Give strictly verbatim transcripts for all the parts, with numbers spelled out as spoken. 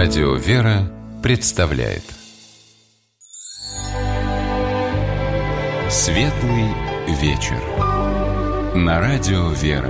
Радио «Вера» представляет Светлый вечер на Радио «Вера».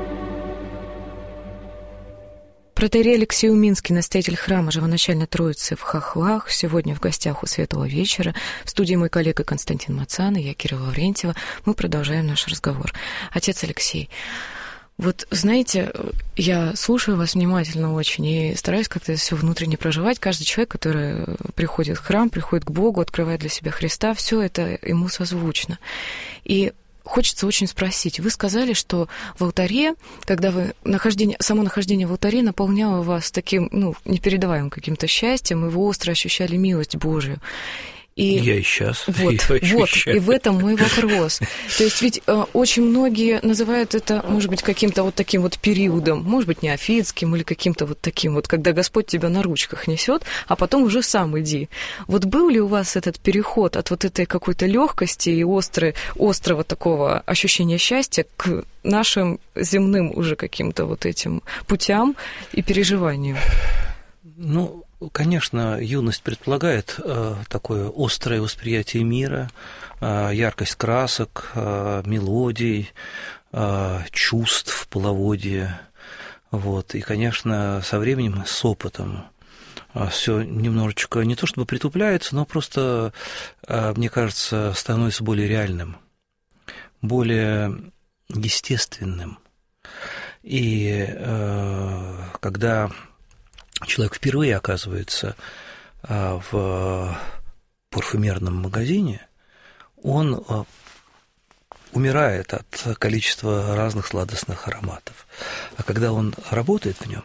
Протоиерей Алексей Уминский, настоятель храма Живоначальной Троицы в Хохлах, сегодня в гостях у Светлого вечера. В студии мой коллега Константин Мацан и я, Кира Лаврентьева. Мы продолжаем наш разговор. Отец Алексей, вот знаете, я слушаю вас внимательно очень и стараюсь как-то все внутренне проживать. Каждый человек, который приходит в храм, приходит к Богу, открывает для себя Христа, все это ему созвучно. И хочется очень спросить. Вы сказали, что в алтаре, когда вы нахождение, само нахождение в алтаре наполняло вас таким, ну, непередаваемым каким-то счастьем, и вы остро ощущали милость Божию. И я и сейчас вот, ее вот, и в этом мой вопрос. То есть ведь э, очень многие называют это, может быть, каким-то вот таким вот периодом, может быть, неофитским или каким-то вот таким вот, когда Господь тебя на ручках несет, а потом уже сам иди. Вот был ли у вас этот переход от вот этой какой-то легкости и острой, острого такого ощущения счастья к нашим земным уже каким-то вот этим путям и переживаниям? Ну, конечно, юность предполагает э, такое острое восприятие мира, э, яркость красок, э, мелодий, э, чувств, половодья. Вот. И, конечно, со временем, с опытом э, все немножечко не то чтобы притупляется, но просто, э, мне кажется, становится более реальным, более естественным. И э, когда человек впервые оказывается в парфюмерном магазине, он умирает от количества разных сладостных ароматов. А когда он работает в нем,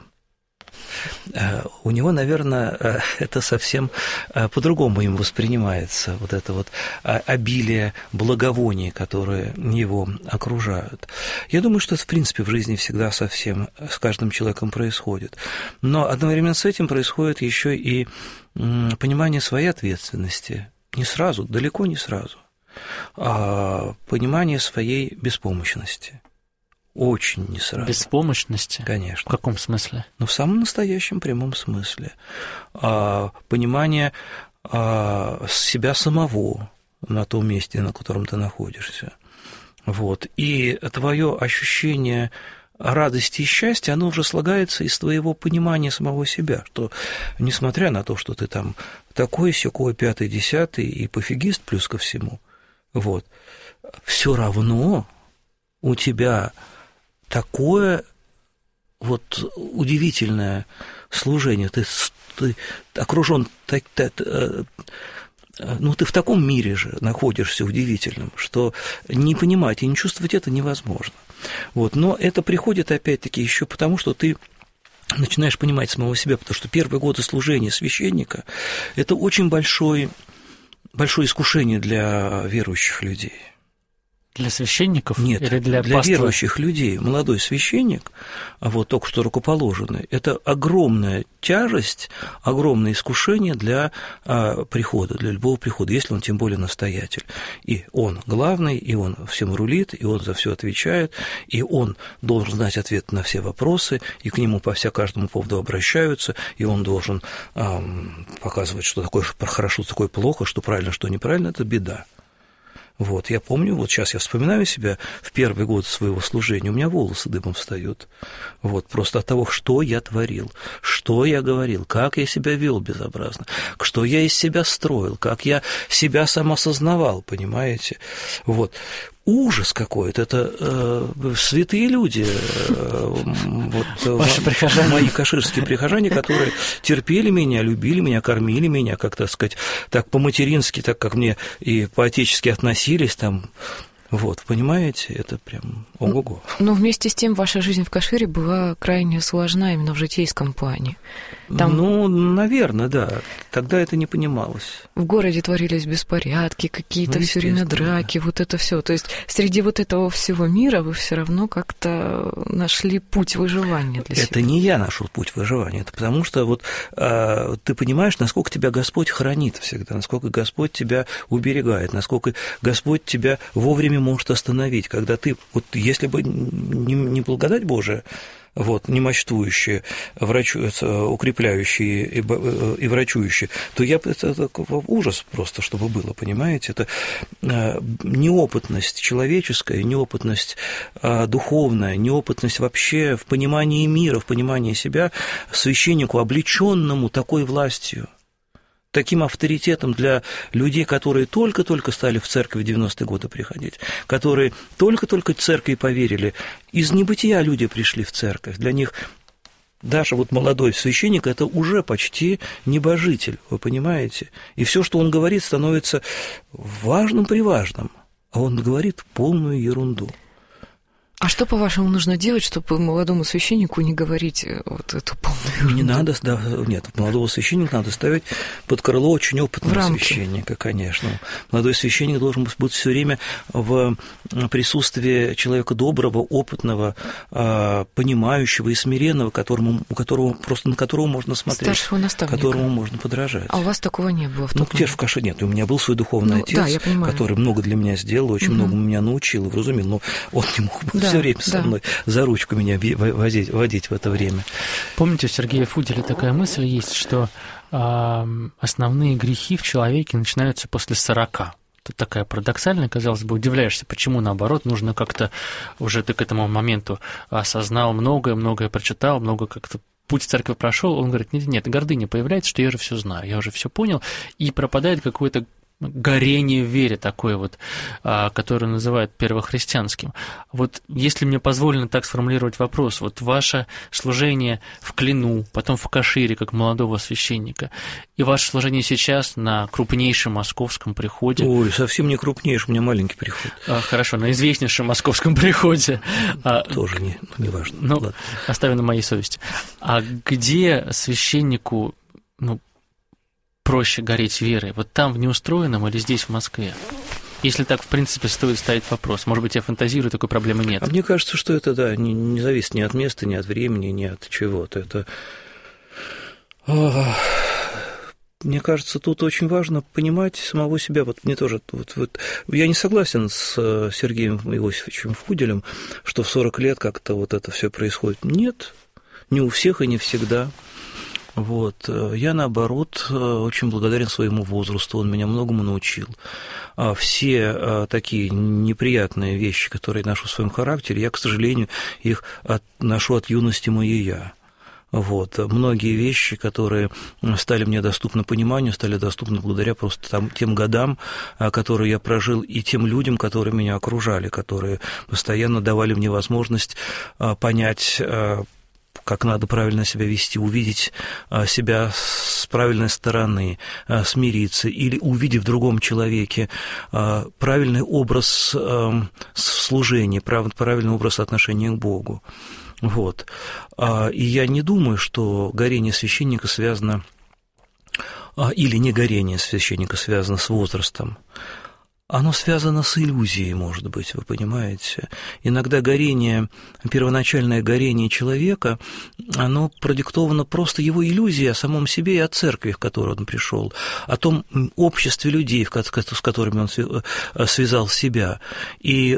у него, наверное, это совсем по-другому им воспринимается, вот это вот обилие благовоний, которые его окружают. Я думаю, что это, в принципе, в жизни всегда со всем, с каждым человеком происходит. Но одновременно с этим происходит еще и понимание своей ответственности. Не сразу, далеко не сразу, а понимание своей беспомощности. Очень не сразу. Беспомощности? Конечно. В каком смысле? Ну, в самом настоящем прямом смысле. А, понимание а, себя самого на том месте, на котором ты находишься. Вот. И твое ощущение радости и счастья, оно уже слагается из твоего понимания самого себя, что, несмотря на то, что ты там такой, сякой, пятый, десятый и пофигист плюс ко всему, вот, все равно у тебя такое вот удивительное служение, ты, ты окружен, так, так, ну, ты в таком мире же находишься удивительном, что не понимать и не чувствовать это невозможно. Вот. Но это приходит, опять-таки, еще потому, что ты начинаешь понимать самого себя, потому что первые годы служения священника – это очень большое, большое искушение для верующих людей. Для священников? Нет, или для, для паствы? Верующих людей. Молодой священник, вот только что рукоположенный, это огромная тяжесть, огромное искушение для а, прихода, для любого прихода, если он тем более настоятель. И он главный, и он всем рулит, и он за все отвечает, и он должен знать ответ на все вопросы, и к нему по вся каждому поводу обращаются, и он должен а, показывать, что такое хорошо, что такое плохо, что правильно, что неправильно, это беда. Вот, я помню, вот сейчас я вспоминаю себя в первый год своего служения, у меня волосы дыбом встают, вот, просто от того, что я творил, что я говорил, как я себя вел безобразно, что я из себя строил, как я себя сам осознавал, понимаете, вот. Ужас какой-то, это э, святые люди, э, вот, Ваши прихожане. Мои каширские прихожане, которые терпели меня, любили меня, кормили меня, как, так сказать, так по-матерински, так как мне и по-отечески относились там. Вот, понимаете, это прям ого-го. Но вместе с тем ваша жизнь в Кашире была крайне сложна именно в житейском плане. Там... Ну, наверное, да. Тогда это не понималось. В городе творились беспорядки, какие-то ну, все время драки, да. Вот это все. То есть среди вот этого всего мира вы все равно как-то нашли путь выживания для себя. Это не я нашел путь выживания, это потому что вот а, ты понимаешь, насколько тебя Господь хранит всегда, насколько Господь тебя уберегает, насколько Господь тебя вовремя может остановить, когда ты, вот если бы не, не благодать Божия, вот, немощствующие, врачу, укрепляющие и, и врачующие, то я это, это ужас просто, чтобы было, понимаете? Это неопытность человеческая, неопытность духовная, неопытность вообще в понимании мира, в понимании себя священнику, облеченному такой властью, таким авторитетом для людей, которые только-только стали в церковь в девяностые годы приходить, которые только-только в церкви поверили. Из небытия люди пришли в церковь. Для них даже вот молодой священник – это уже почти небожитель, вы понимаете? И все, что он говорит, становится важным-приважным, а он говорит полную ерунду. А что, по-вашему, нужно делать, чтобы молодому священнику не говорить вот эту полную ерунду? Не надо, да, нет, молодого священника надо ставить под крыло очень опытного священника, конечно. Молодой священник должен быть все время в присутствии человека доброго, опытного, понимающего и смиренного, которому, у которого, просто на которого можно смотреть, старшего наставника, которому можно подражать. А у вас такого не было? В ну, где же в каше нет? У меня был свой духовный ну, отец, да, который много для меня сделал, очень угу. много меня научил и вразумил, но он не мог быть да, все время со да. мной за ручку меня возить, водить в это время. Помните, у Сергея Фуделя такая мысль есть, что э, основные грехи в человеке начинаются после сорока. Тут такая парадоксальная, казалось бы, удивляешься, почему, наоборот, нужно как-то уже ты к этому моменту осознал многое, многое прочитал, много как-то путь в церковь прошел. Он говорит, нет, нет, гордыня появляется, что я же все знаю, я уже все понял, и пропадает какое-то горение в вере такое вот, которое называют первохристианским. Вот если мне позволено так сформулировать вопрос, вот ваше служение в Клину, потом в Кашире, как молодого священника, и ваше служение сейчас на крупнейшем московском приходе... Ой, совсем не крупнейшем, у меня маленький приход. Хорошо, на известнейшем московском приходе. Тоже не, не важно. Ну, ладно. Оставим на моей совести. А где священнику, ну, проще гореть верой? Вот там, в Неустроенном, или здесь, в Москве? Если так, в принципе, стоит ставить вопрос. Может быть, я фантазирую, такой проблемы нет. А мне кажется, что это, да, не, не зависит ни от места, ни от времени, ни от чего-то. Это... Мне кажется, тут очень важно понимать самого себя. Вот мне тоже... Вот, вот, я не согласен с Сергеем Иосифовичем Фуделем, что в сорок лет как-то вот это все происходит. Нет, не у всех и не всегда. Вот. Я, наоборот, очень благодарен своему возрасту, он меня многому научил. Все такие неприятные вещи, которые я ношу в своем характере, я, к сожалению, их ношу от юности моей я. Вот. Многие вещи, которые стали мне доступны пониманию, стали доступны благодаря просто там, тем годам, которые я прожил, и тем людям, которые меня окружали, которые постоянно давали мне возможность понять, как надо правильно себя вести, увидеть себя с правильной стороны, смириться, или увидев в другом человеке правильный образ служения, правильный образ отношения к Богу. Вот. И я не думаю, что горение священника связано, или не горение священника связано с возрастом. Оно связано с иллюзией, может быть, вы понимаете. Иногда горение, первоначальное горение человека, оно продиктовано просто его иллюзией о самом себе и о церкви, в которую он пришел, о том обществе людей, с которыми он связал себя, и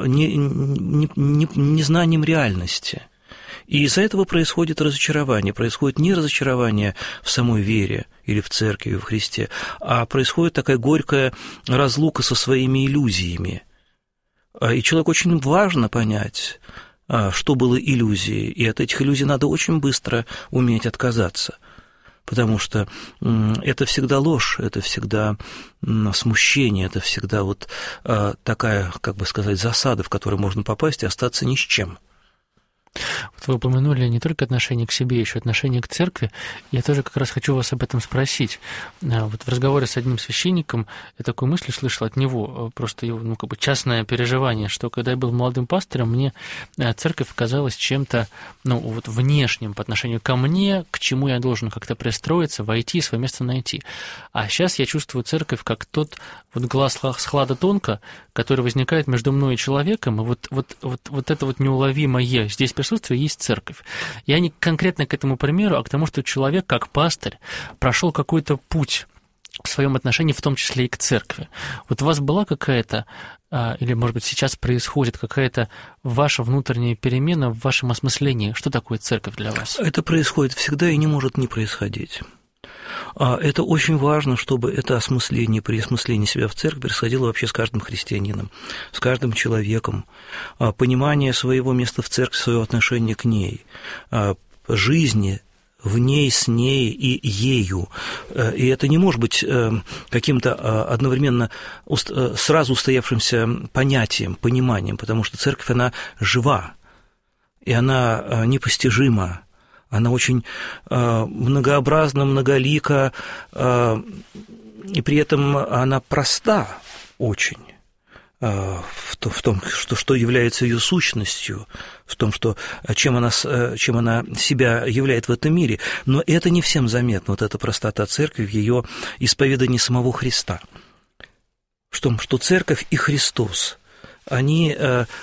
незнанием реальности. И из-за этого происходит разочарование. Происходит не разочарование в самой вере или в церкви, в Христе, а происходит такая горькая разлука со своими иллюзиями. И человеку очень важно понять, что было иллюзией, и от этих иллюзий надо очень быстро уметь отказаться, потому что это всегда ложь, это всегда смущение, это всегда вот такая, как бы сказать, засада, в которую можно попасть и остаться ни с чем. Вот вы упомянули не только отношение к себе, еще отношение к церкви. Я тоже как раз хочу вас об этом спросить. Вот в разговоре с одним священником я такую мысль услышал от него, просто его, ну, как бы частное переживание, что когда я был молодым пастором, мне церковь казалась чем-то, ну, вот внешним по отношению ко мне, к чему я должен как-то пристроиться, войти, свое место найти. А сейчас я чувствую церковь как тот вот глаз с хлада тонко, который возникает между мной и человеком, и вот, вот, вот, вот это вот неуловимое здесь присутствие есть церковь. Я не конкретно к этому примеру, а к тому, что человек, как пастырь, прошел какой-то путь в своем отношении, в том числе и к церкви. Вот у вас была какая-то, или, может быть, сейчас происходит какая-то ваша внутренняя перемена в вашем осмыслении? Что такое церковь для вас? Это происходит всегда и не может не происходить. Это очень важно, чтобы это осмысление, переосмысление себя в церкви происходило вообще с каждым христианином, с каждым человеком. Понимание своего места в церкви, своего отношения к ней, жизни в ней, с ней и ею. И это не может быть каким-то одновременно сразу устоявшимся понятием, пониманием, потому что церковь, она жива, и она непостижима, она очень многообразна, многолика, и при этом она проста очень. В том, что, что является ее сущностью, в том, что, чем, она, чем она себя являет в этом мире. Но это не всем заметно, вот эта простота церкви в ее исповедании самого Христа. В том, что церковь и Христос, они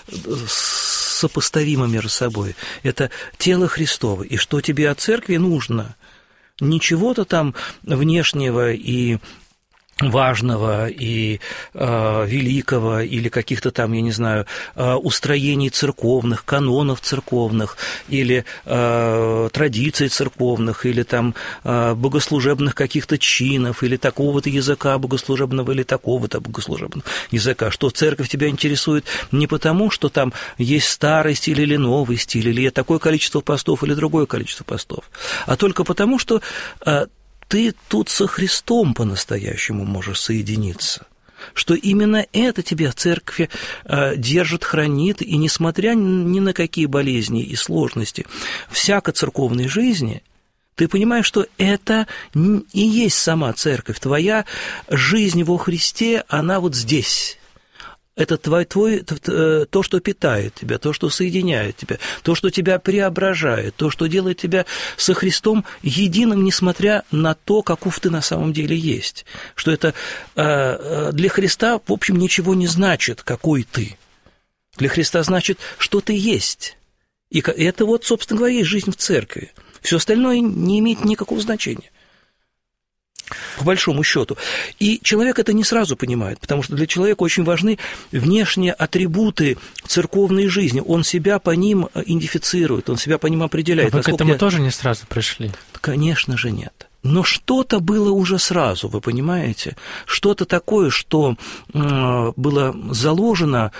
сопоставимы между собой. Это тело Христово. И что тебе от церкви нужно? Не чего-то там внешнего и важного и э, великого, или каких-то там, я не знаю, э, устроений церковных, канонов церковных, или э, традиций церковных, или там э, богослужебных каких-то чинов, или такого-то языка богослужебного, или такого-то богослужебного языка, что церковь тебя интересует не потому, что там есть старый стиль или новый стиль, или такое количество постов, или другое количество постов, а только потому, что э, ты тут со Христом по-настоящему можешь соединиться, что именно это тебя в церкви держит, хранит, и несмотря ни на какие болезни и сложности всякой церковной жизни, ты понимаешь, что это и есть сама церковь, твоя жизнь во Христе, она вот здесь. Это твой, твой, то, что питает тебя, то, что соединяет тебя, то, что тебя преображает, то, что делает тебя со Христом единым, несмотря на то, каков ты на самом деле есть. Что это для Христа, в общем, ничего не значит, какой ты. Для Христа значит, что ты есть. И это вот, собственно говоря, есть жизнь в церкви. Все остальное не имеет никакого значения. По большому счету. И человек это не сразу понимает, потому что для человека очень важны внешние атрибуты церковной жизни. Он себя по ним идентифицирует, он себя по ним определяет. А вы к этому я... тоже не сразу пришли? Конечно же нет. Но что-то было уже сразу, вы понимаете? Что-то такое, что было заложено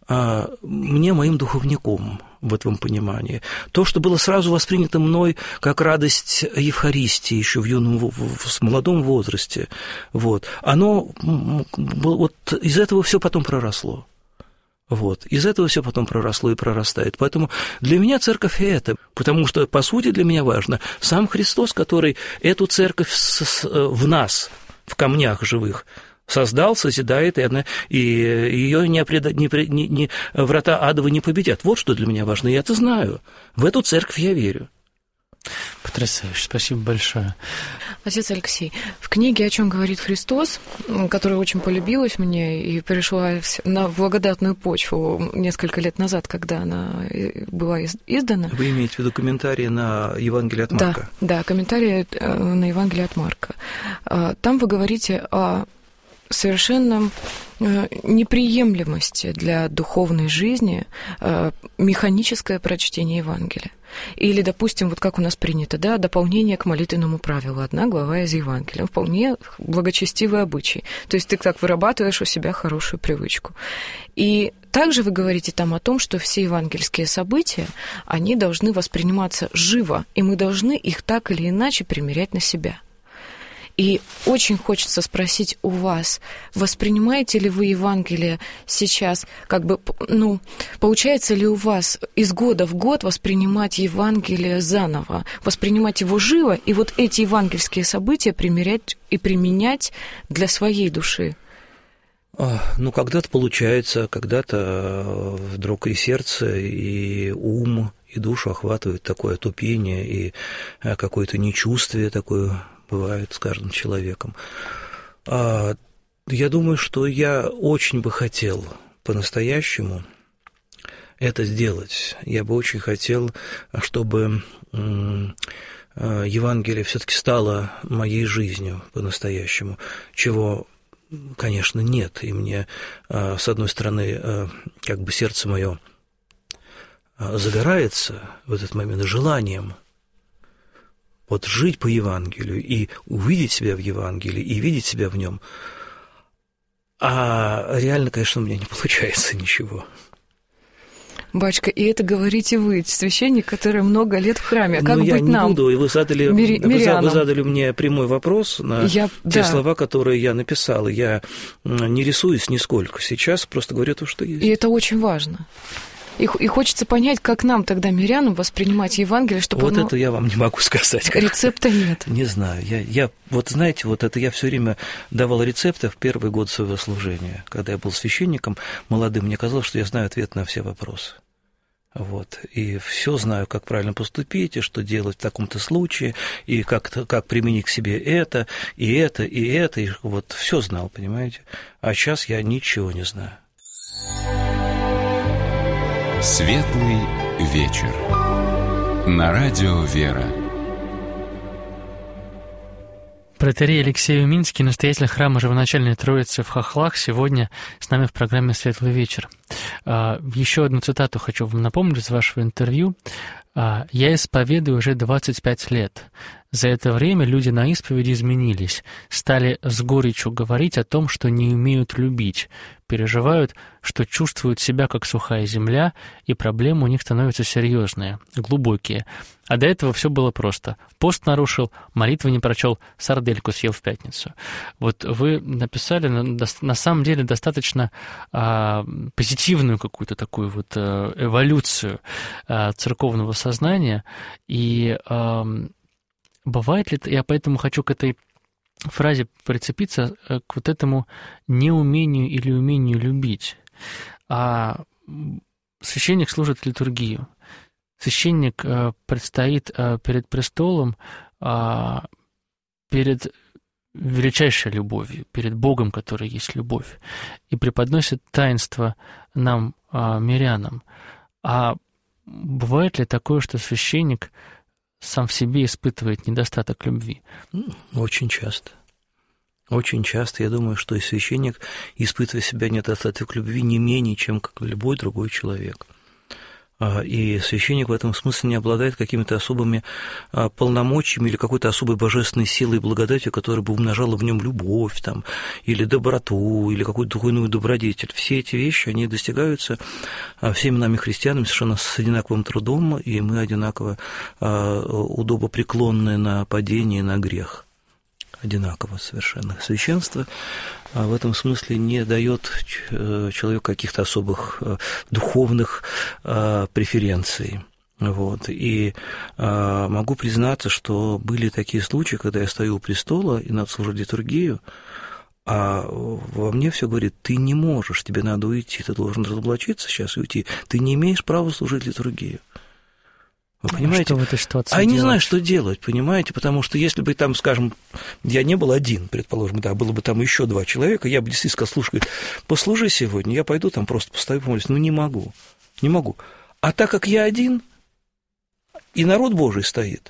мне, моим духовником, в этом понимании. То, что было сразу воспринято мной как радость Евхаристии еще в юном, в, в молодом возрасте, вот, оно вот из этого все потом проросло. Вот. Из этого все потом проросло и прорастает. Поэтому для меня церковь это, потому что, по сути, для меня важно сам Христос, который эту церковь в нас, в камнях живых, создал, созидает, и, она, и ее не, не, не, не, врата адова не победят. Вот что для меня важно, я это знаю. В эту церковь я верю. Потрясающе, спасибо большое. Отец Алексей, в книге «О чем говорит Христос», которая очень полюбилась мне и пришла на благодатную почву несколько лет назад, когда она была издана. Вы имеете в виду комментарии на Евангелие от Марка? Да, да, комментарии на Евангелие от Марка. Там вы говорите о совершенно неприемлемости для духовной жизни механическое прочтение Евангелия. Или, допустим, вот как у нас принято, да, дополнение к молитвенному правилу, одна глава из Евангелия, вполне благочестивый обычай. То есть ты так вырабатываешь у себя хорошую привычку. И также вы говорите там о том, что все евангельские события, они должны восприниматься живо, и мы должны их так или иначе примерять на себя. И очень хочется спросить у вас, воспринимаете ли вы Евангелие сейчас, как бы, ну, получается ли у вас из года в год воспринимать Евангелие заново, воспринимать его живо, и вот эти евангельские события примерять и применять для своей души? Ну, когда-то получается, когда-то вдруг и сердце, и ум, и душу охватывает такое отупение, и какое-то нечувствие такое бывает с каждым человеком. Я думаю, что я очень бы хотел по-настоящему это сделать. Я бы очень хотел, чтобы Евангелие все-таки стало моей жизнью по-настоящему, чего, конечно, нет. И мне, с одной стороны, как бы сердце мое загорается в этот момент желанием вот жить по Евангелию и увидеть себя в Евангелии, и видеть себя в нем. А реально, конечно, у меня не получается ничего. Батюшка, и это говорите вы, священник, который много лет в храме. А как ну, быть я не нам? Буду, и вы задали, Мири... вы, вы задали мне прямой вопрос на я... те да. слова, которые я написал. Я не рисуюсь нисколько. Сейчас просто говорю то, что есть. И это очень важно. И, и хочется понять, как нам тогда, мирянам, воспринимать Евангелие, чтобы вот оно... это я вам не могу сказать. Как... Рецепта нет. Не знаю. Я, я, вот знаете, вот это я все время давал рецепты в первый год своего служения. Когда я был священником молодым, мне казалось, что я знаю ответ на все вопросы. Вот. И все знаю, как правильно поступить, и что делать в таком-то случае, и как, как применить к себе это, и это, и это. И вот все знал, понимаете? А сейчас я ничего не знаю. Светлый вечер. На радио «Вера». Протоиерей Алексей Уминский, настоятель храма Живоначальной Троицы в Хохлах, сегодня с нами в программе «Светлый вечер». Еще одну цитату хочу вам напомнить из вашего интервью. «Я исповедую уже двадцать пять лет. За это время люди на исповеди изменились, стали с горечью говорить о том, что не умеют любить, переживают, что чувствуют себя как сухая земля, и проблемы у них становятся серьезные, глубокие. А до этого все было просто. Пост нарушил, молитвы не прочел, сардельку съел в пятницу». Вот вы написали на, на самом деле достаточно а, позитивную какую-то такую вот а, эволюцию а, церковного сознания, и а, бывает ли, я поэтому хочу к этой фразе прицепиться, к вот этому неумению или умению любить. А священник служит литургию. Священник предстоит перед престолом, перед величайшей любовью, перед Богом, который есть любовь, и преподносит таинство нам, мирянам. А бывает ли такое, что священник сам в себе испытывает недостаток любви? Очень часто. Очень часто. Я думаю, что и священник испытывает в себе недостаток любви не менее, чем как любой другой человек. И священник в этом смысле не обладает какими-то особыми полномочиями или какой-то особой божественной силой и благодатью, которая бы умножала в нем любовь там, или доброту, или какую-то духовную добродетель. Все эти вещи, они достигаются всеми нами, христианами, совершенно с одинаковым трудом, и мы одинаково удобопреклонны на падение, на грех. Одинаково совершенно. Священство в этом смысле не дает человеку каких-то особых духовных преференций. Вот. И могу признаться, что были такие случаи, когда я стою у престола и надо служить литургию, а во мне все говорит: ты не можешь, тебе надо уйти, ты должен разоблачиться сейчас и уйти, ты не имеешь права служить литургию. Вы понимаете? А что в этой ситуации а я делать? не знаю, что делать, понимаете, потому что если бы там, скажем, я не был один, предположим, да, было бы там еще два человека, я бы действительно сказал: слушай, говорит, послужи сегодня, я пойду там просто постою, помолюсь. Ну, не могу, не могу. А так как я один, и народ Божий стоит,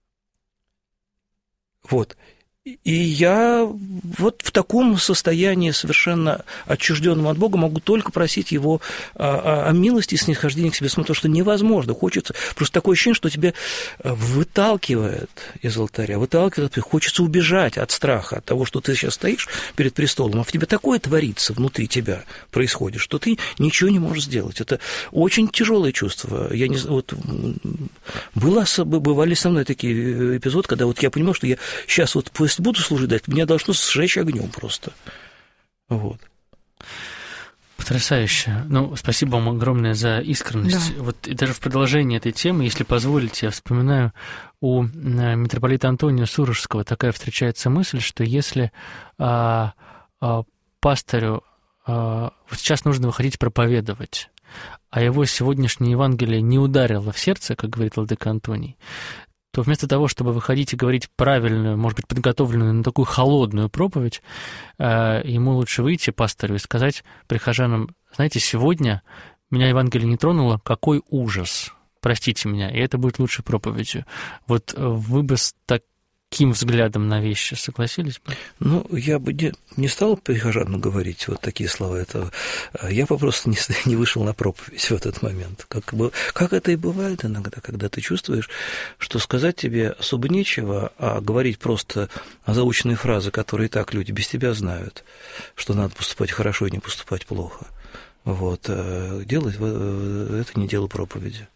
вот, и я вот в таком состоянии совершенно отчужденном от Бога могу только просить Его о, о милости и снисхождении к себе, потому что невозможно, хочется, просто такое ощущение, что тебя выталкивает из алтаря, выталкивает, хочется убежать от страха, от того, что ты сейчас стоишь перед престолом, а в тебе такое творится внутри тебя, происходит, что ты ничего не можешь сделать. Это очень тяжелое чувство. Я не знаю, вот было, бывали со мной такие эпизоды, когда вот я понимал, что я сейчас вот после буду служить, дать, меня должно сжечь огнем просто. Вот. Потрясающе. Ну, спасибо вам огромное за искренность. Да. Вот и даже в продолжении этой темы, если позволите, я вспоминаю, у митрополита Антония Сурожского такая встречается мысль, что если а, а, пастырю а, вот сейчас нужно выходить проповедовать, а его сегодняшнее Евангелие не ударило в сердце, как говорит владыка Антоний, то вместо того, чтобы выходить и говорить правильную, может быть, подготовленную, но такую холодную проповедь, ему лучше выйти, пастору, и сказать прихожанам: знаете, сегодня меня Евангелие не тронуло, какой ужас. простите меня, и это будет лучшей проповедью. Вот вы бы с таким взглядом на вещи согласились бы? Ну, я бы не, не стал прихожанам говорить вот такие слова. Это, я бы просто не, не вышел на проповедь в этот момент. Как, бы, как это и бывает иногда, когда ты чувствуешь, что сказать тебе особо нечего, а говорить просто заученные фразы, которые и так люди без тебя знают, что надо поступать хорошо и не поступать плохо. Вот. Делать это не дело проповеди.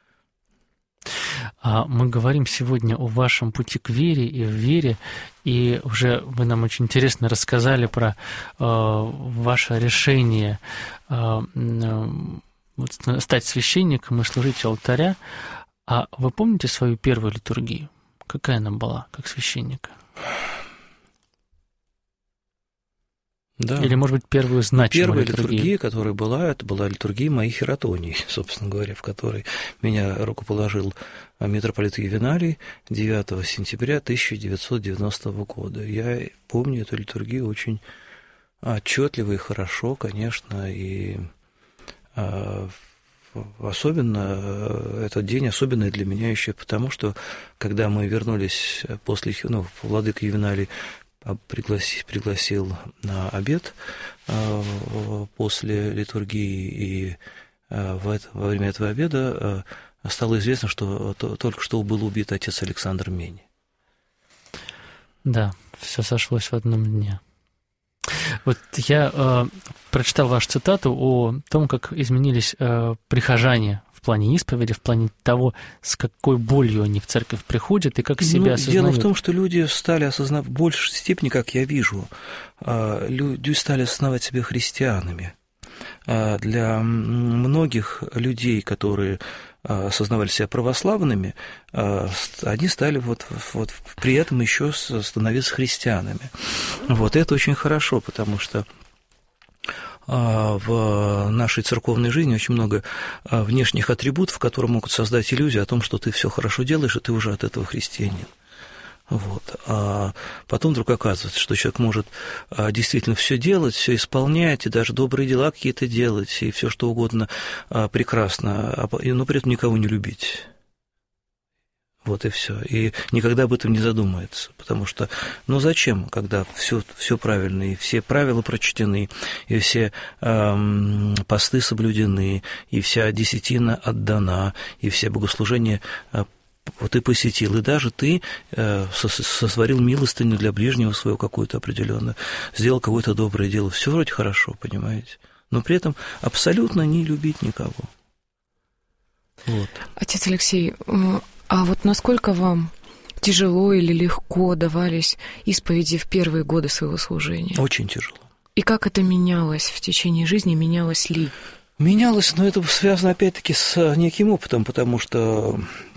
Мы говорим сегодня о вашем пути к вере и в вере, и уже вы нам очень интересно рассказали про э, ваше решение э, э, стать священником и служить у алтаря. А вы помните свою первую литургию? Какая она была, как священника? Да. Или, может быть, первую значимую Первая литургию? литургия, которая была, это была литургия моей хератонии, собственно говоря, в которой меня рукоположил митрополит Ювеналий девятого сентября тысяча девятьсот девяностого года. Я помню эту литургию очень отчетливо и хорошо, конечно, и особенно этот день особенный для меня еще потому, что когда мы вернулись после, ну, владыка Ювеналий пригласил, пригласил на обед после литургии, и в это, во время этого обеда стало известно, что только что был убит отец Александр Мень. Да, все сошлось в одном дне. Вот я э, прочитал вашу цитату о том, как изменились э, прихожане в плане исповеди, в плане того, с какой болью они в церковь приходят и как себя ну, осознают. Дело в том, что люди стали осознавать в большей степени, как я вижу, люди стали осознавать себя христианами. Для многих людей, которые осознавали себя православными, они стали вот, вот при этом еще становиться христианами. Вот это очень хорошо, потому что в нашей церковной жизни очень много внешних атрибутов, которые могут создать иллюзию о том, что ты все хорошо делаешь, и ты уже от этого христианин. Вот. А потом вдруг оказывается, что человек может действительно все делать, все исполнять, и даже добрые дела какие-то делать, и все что угодно прекрасно, но при этом никого не любить. Вот и все. И никогда об этом не задумается. Потому что, ну зачем, когда все, все правильно, и все правила прочтены, и все эм, посты соблюдены, и вся десятина отдана, и все богослужения э, ты посетил, и даже ты э, сотворил милостыню для ближнего своего какую-то определенную, сделал какое-то доброе дело. Все вроде хорошо, понимаете? Но при этом абсолютно не любить никого. Вот. Отец Алексей, а вот насколько вам тяжело или легко давались исповеди в первые годы своего служения? Очень тяжело. И как это менялось в течение жизни, менялось ли? Менялось, но это связано опять-таки с неким опытом, потому что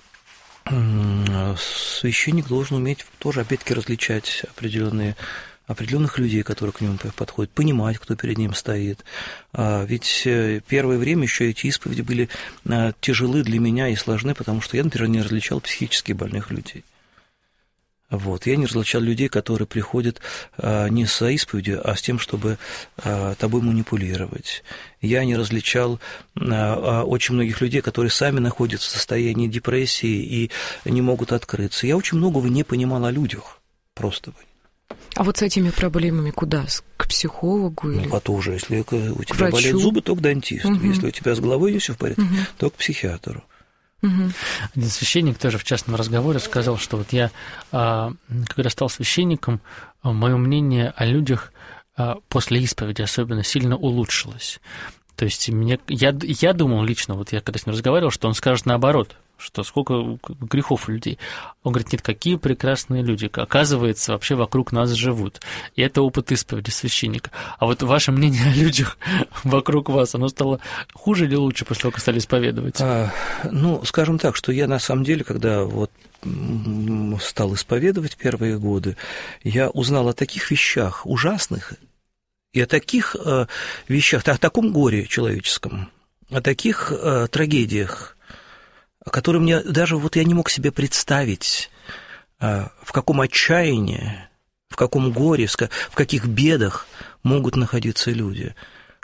священник должен уметь тоже опять-таки различать определенные определенных людей, которые к нему подходят, понимать, кто перед ним стоит. Ведь первое время еще эти исповеди были тяжелы для меня и сложны, потому что я, например, не различал психически больных людей. Вот. Я не различал людей, которые приходят не с исповедью, а с тем, чтобы тобой манипулировать. Я не различал очень многих людей, которые сами находятся в состоянии депрессии и не могут открыться. Я очень многого не понимал о людях, просто. А вот с этими проблемами куда? К психологу? Ну, или... а то уже, если у тебя врачу? Болят зубы, то к дантисту. Угу. Если у тебя с головой не все в порядке, угу. то к психиатру. Угу. Один священник тоже в частном разговоре сказал, что вот я, когда стал священником, мое мнение о людях после исповеди особенно сильно улучшилось. То есть мне, я, я думал лично, вот я когда с ним разговаривал, что он скажет наоборот, что сколько грехов у людей. Он говорит, нет, какие прекрасные люди, оказывается, вообще вокруг нас живут. И это опыт исповеди священника. А вот ваше мнение о людях вокруг вас, оно стало хуже или лучше после того, как стали исповедовать? А, ну, скажем так, что я на самом деле, когда вот стал исповедовать первые годы, я узнал о таких вещах ужасных, и о таких э, вещах, о таком горе человеческом, о таких э, трагедиях, которые мне даже вот я не мог себе представить, э, в каком отчаянии, в каком горе, в каких бедах могут находиться люди.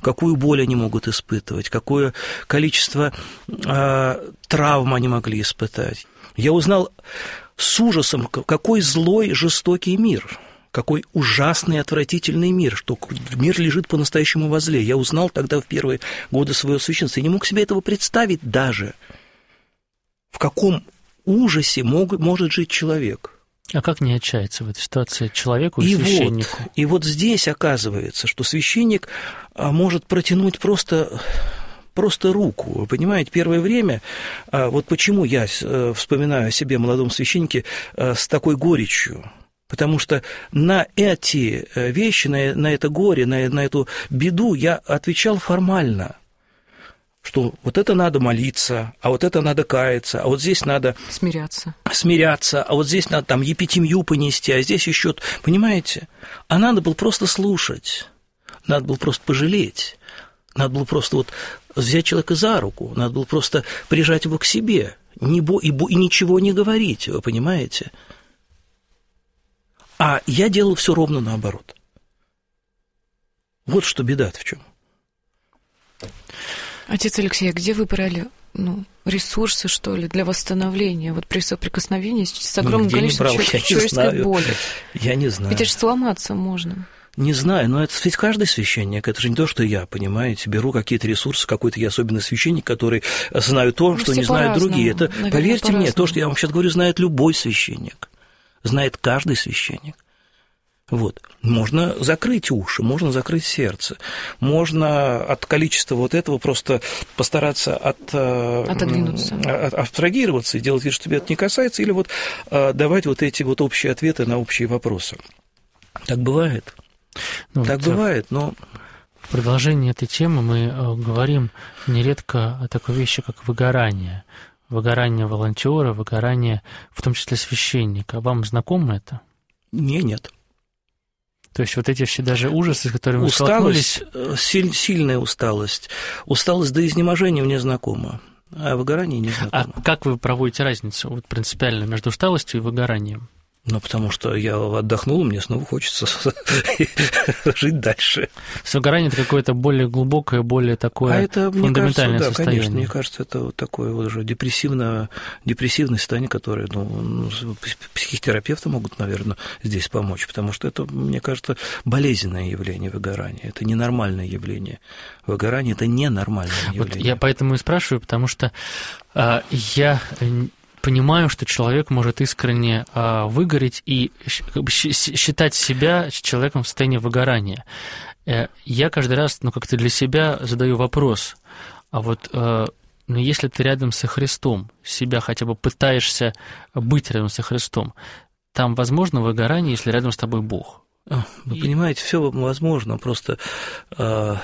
какую боль они могут испытывать, какое количество э, травм они могли испытать. Я узнал с ужасом, какой злой, жестокий мир, какой ужасный, отвратительный мир, что мир лежит по-настоящему во зле. Я узнал тогда в первые годы своего священства, я не мог себе этого представить даже, в каком ужасе мог, может жить человек. А как не отчаяться в этой ситуации человеку и, и священнику? Вот, и вот здесь оказывается, что священник может протянуть просто, просто руку. Вы понимаете, первое время, вот почему я вспоминаю о себе, молодом священнике, с такой горечью. Потому что на эти вещи, на, на это горе, на, на эту беду я отвечал формально. Что вот это надо молиться, а вот это надо каяться, а вот здесь надо смиряться, смиряться, а вот здесь надо там епитимью понести, а здесь еще, понимаете? А надо было просто слушать, надо было просто пожалеть, надо было просто вот взять человека за руку, надо было просто прижать его к себе, не бо, и, бо, и ничего не говорить, вы понимаете? А я делал все ровно наоборот. Вот что беда-то в чем. Отец Алексей, а где вы брали ну, ресурсы, что ли, для восстановления, вот при соприкосновении с огромным Нигде количеством не брал, человек, я не человеческой знаю. боли? Я не знаю. Ведь это же сломаться можно. Не знаю, но это ведь каждый священник, это же не то, что я, понимаете, беру какие-то ресурсы, какой-то я особенный священник, который знаю то, ну, что не знают другие. Это, наверное, поверьте по-разному. мне, то, что я вам сейчас говорю, знает любой священник, знает каждый священник. Вот. Можно закрыть уши, можно закрыть сердце, можно от количества вот этого просто постараться от, отодвинуться, от, абстрагироваться и делать вид, что тебя это не касается, или вот давать вот эти вот общие ответы на общие вопросы. Так бывает. Ну, так вот бывает, но... В продолжении этой темы мы говорим нередко о такой вещи, как выгорание. Выгорание волонтера, выгорание, в том числе священника. Вам знакомо это? Не, нет. То есть вот эти все даже ужасы, с которыми усталость, вы столкнулись... Силь, сильная усталость. Усталость до изнеможения мне знакома, а выгорание не знакомо. А как вы проводите разницу вот, принципиально между усталостью и выгоранием? Ну, потому что я отдохнул, мне снова хочется жить дальше. Выгорание – это какое-то более глубокое, более такое а это, фундаментальное мне кажется, состояние. Да, конечно, мне кажется, это вот такое вот уже депрессивное, депрессивное состояние, которое, ну, психотерапевты могут, наверное, здесь помочь, потому что это, мне кажется, болезненное явление выгорания, это ненормальное явление. Выгорание – это ненормальное явление. Вот я поэтому и спрашиваю, потому что а, я... понимаю, что человек может искренне а, выгореть и как бы, считать себя человеком в состоянии выгорания. Я каждый раз ну, как-то для себя задаю вопрос, а вот а, ну, если ты рядом со Христом, себя хотя бы пытаешься быть рядом со Христом, там возможно выгорание, если рядом с тобой Бог? Вы и... понимаете, все возможно, просто... А...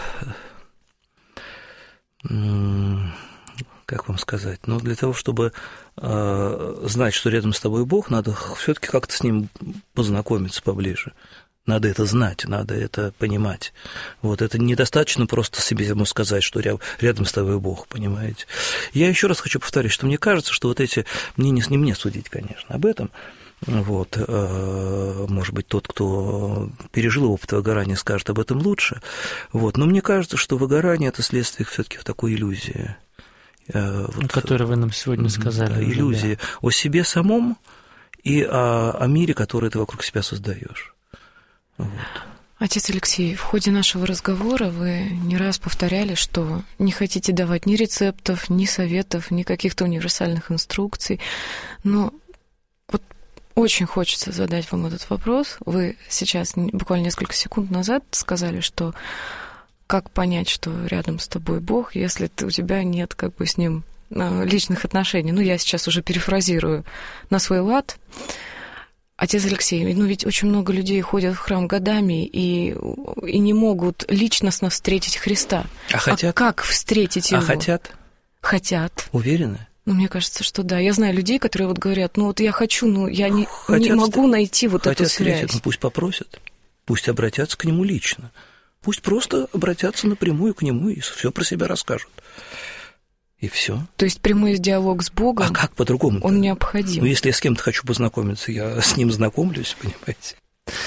Как вам сказать? Ну, для того, чтобы э, знать, что рядом с тобой Бог, надо все-таки как-то с ним познакомиться поближе. Надо это знать, надо это понимать. Вот это недостаточно просто себе ему сказать, что рядом с тобой Бог, понимаете? Я еще раз хочу повторить, что мне кажется, что вот эти... Мне не, не мне судить, конечно, об этом. Вот, э, может быть, тот, кто пережил опыт выгорания, скажет об этом лучше. Вот, но мне кажется, что выгорание – это следствие все-таки в такой иллюзии. Вот, который вы нам сегодня сказали. Да, иллюзии да. о себе самом и о, о мире, который ты вокруг себя создаешь. Вот. Отец Алексей, в ходе нашего разговора вы не раз повторяли, что не хотите давать ни рецептов, ни советов, ни каких-то универсальных инструкций. Но вот очень хочется задать вам этот вопрос. Вы сейчас, буквально несколько секунд назад, сказали, что как понять, что рядом с тобой Бог, если ты, у тебя нет как бы с ним личных отношений? Ну, я сейчас уже перефразирую на свой лад. Отец Алексей, ну ведь очень много людей ходят в храм годами и, и не могут личностно встретить Христа. А хотят? А как встретить его? А хотят? Хотят. Уверены? Ну, мне кажется, что да. Я знаю людей, которые вот говорят, ну вот я хочу, но я не, не могу найти вот хотят эту связь. Встретить, ну, пусть попросят, пусть обратятся к нему лично. Пусть просто обратятся напрямую к нему и все про себя расскажут. И все. То есть прямой диалог с Богом, а как по-другому? Он необходим. Ну, если я с кем-то хочу познакомиться, я с ним знакомлюсь, понимаете?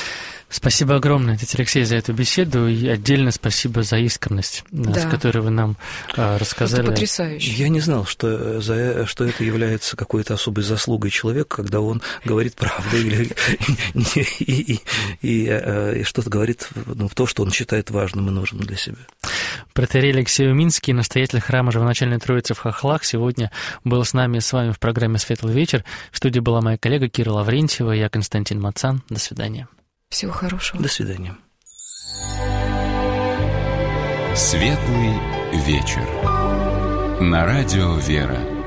Спасибо огромное, тетя Алексей, за эту беседу, и отдельно спасибо за искренность, да. с которой вы нам э, рассказали. Просто потрясающе. Я не знал, что, за, что это является какой-то особой заслугой человека, когда он говорит правду или, и, и, и, и что-то говорит ну, в то, что он считает важным и нужным для себя. Протоиерей Алексей Уминский, настоятель храма Живоначальной Троицы в Хохлах, сегодня был с нами, с вами в программе «Светлый вечер». В студии была моя коллега Кира Лаврентьева, я Константин Мацан. До свидания. Всего хорошего. До свидания. Светлый вечер. На радио «Вера».